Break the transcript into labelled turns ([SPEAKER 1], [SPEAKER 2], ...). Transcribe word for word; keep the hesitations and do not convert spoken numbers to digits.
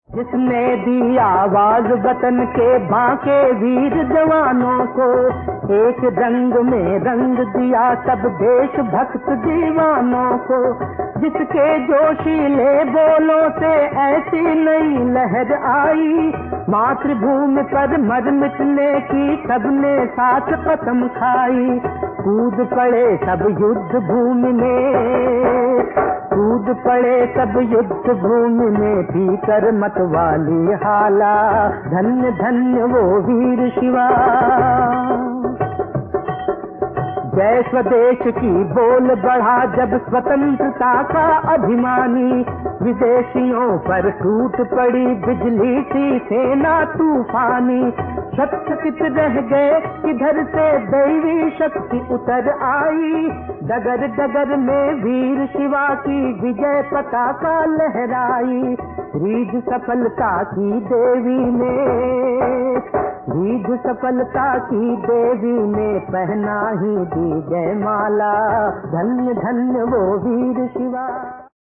[SPEAKER 1] जिसने दी आवाज वतन के बांके वीर जवानों को, एक रंग में रंग दिया सब देश भक्त दीवानों को। जिसके जोशीले बोलों से ऐसी नई लहर आई, मातृभूमि पर मर मिटने की सबने साथ कसम खाई। कूद पड़े सब युद्ध भूमि में, कूद पड़े सब युद्ध भूमि में, भीतर मत वाली हाला, धन्य धन्य वो वीर शिवा। जय स्वदेश की बोल बढ़ा जब स्वतंत्रता का अभिमानी, विदेशियों पर टूट पड़ी बिजली सी सेना तूफानी। शतकित रह गए किधर से दैवी शक्ति उतर आई, डगर डगर में वीर शिवा की विजय पताका लहराई। रीझ सफलता की देवी ने, रीझ सफलता की देवी ने पहना ही दी जयमाला, धन्य धन्य वो वीर शिवा।